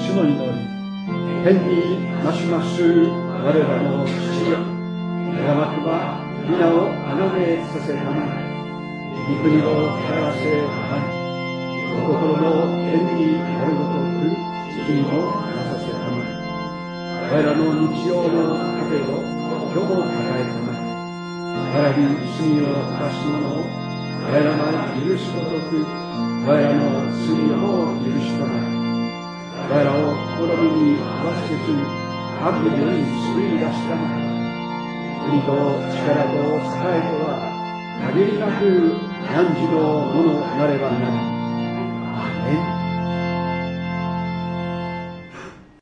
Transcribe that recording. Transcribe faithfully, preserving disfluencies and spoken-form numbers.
主の祈り、天にまします我らの父よ、やがては皆をあがめさせたまえ、御国を表せたまえ、お心の天にあるごとく地にもなさせたまえ、我らの日曜の糧を今日も与えたまえ、我らに罪を犯し者を我らが許すごとく我らの罪を許しとまえ、我らを試みに合わせず悪夢に救い出したまえ、国と力と栄えとは限りなく汝のものなればなり。アーメン。